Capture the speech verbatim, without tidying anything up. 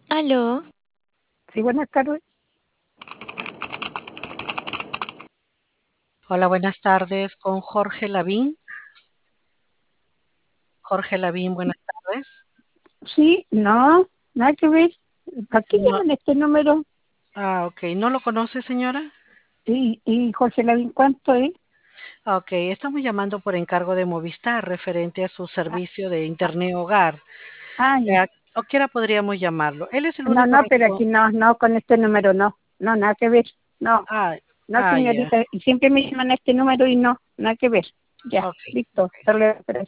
Aló, Sí, buenas tardes. Hola, buenas tardes con Jorge Lavín. Jorge Lavín, buenas tardes. Sí, no, nada que ver. ¿Para qué No, llaman este número? ah, ok. ¿No lo conoce, señora? Y, y Jorge Lavín, ¿cuánto es? Ah, ok, estamos llamando por encargo de Movistar referente a su Ah, servicio de ah, Internet Hogar. ah, Eh, ya. ¿A a qué hora podríamos llamarlo? Él es el No, único no, pero responsable. aquí no, no, con este número no. No, nada que ver. No, Ah, no, ah, ya. señorita. Y siempre me llaman a este número y no, nada que ver. Ya, Ok, listo. ok. Hasta luego.